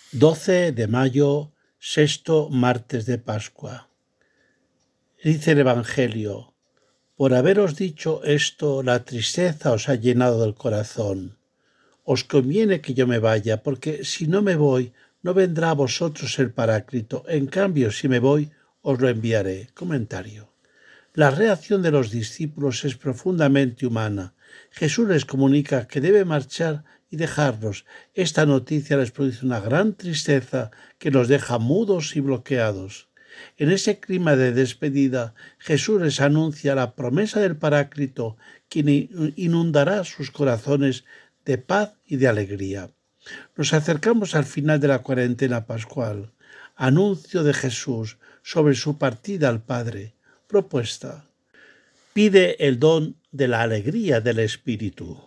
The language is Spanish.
12 de mayo, sexto martes de Pascua. Dice el Evangelio: por haberos dicho esto, la tristeza os ha llenado del corazón. Os conviene que yo me vaya, porque si no me voy, no vendrá a vosotros el Paráclito. En cambio, si me voy, os lo enviaré. Comentario. La reacción de los discípulos es profundamente humana. Jesús les comunica que debe marchar y dejarlos. Esta noticia les produce una gran tristeza que los deja mudos y bloqueados. En ese clima de despedida, Jesús les anuncia la promesa del Paráclito, quien inundará sus corazones de paz y de alegría. Nos acercamos al final de la cuarentena pascual. Anuncio de Jesús sobre su partida al Padre. Propuesta. Pide el don de la alegría del Espíritu.